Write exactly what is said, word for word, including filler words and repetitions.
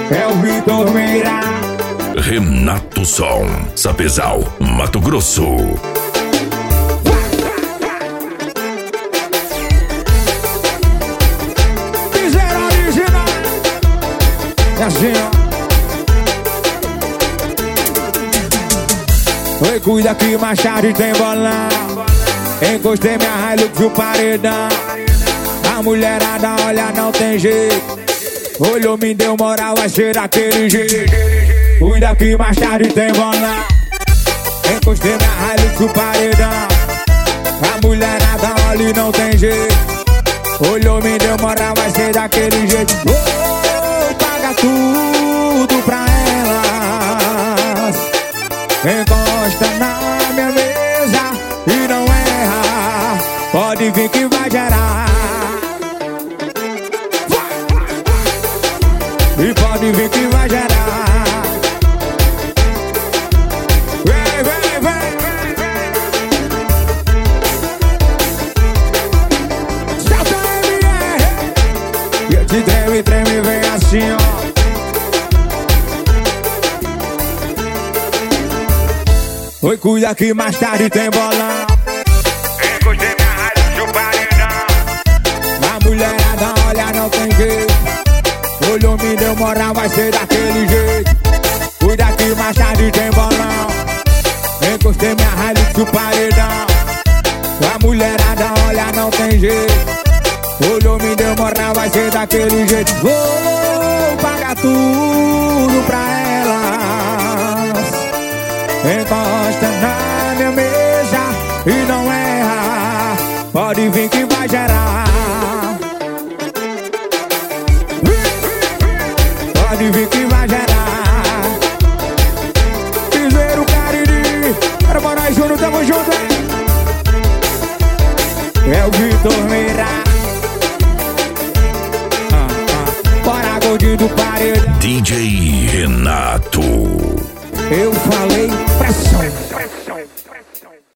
É o Vitor Meira. Renato Som, Sapezal, Mato Grosso. Piseira original. É assim, ó. Oi, cuida que mais tarde tem bolão. Encostei minha Hilux no paredão. A mulherada olha, não tem jeito. Olhou, me deu moral, vai ser daquele jeito. Cuida que mais tarde tem bolão. Encostei minha Hilux no paredão. A mulherada olha e não tem jeito. Olhou, me deu moral, vai ser daquele jeito. Oh, paga tudo pra elas. Encosta na minha mesa e não erra. Pode vir que vai gerar. E pode vir que vai gerar. Vem, vem, vem. Salta M R. E eu te treme, treme, vem assim, ó. Oi, cuida que mais tarde tem bolão. Encostei minha rádio no paredão. A mulherada olha, não tem jeito. Olhou, me deu moral, vai ser daquele jeito. Cuida que mais tarde tem bolão. Encostei minha Hilux no paredão. A mulherada olha, não tem jeito. Olhou, me deu moral, vai ser daquele jeito. Vou pagar tudo pra elas. Encosta na minha mesa e não erra. Pode vir que vai gerar. Pode vir que vai gerar. Piseiro Cariri. Bora, bora, Júnior, tamo junto, hein? É o Vitor Meira. ah, ah. Bora, gordinho do paredão. D J Renato. Eu falei pressão.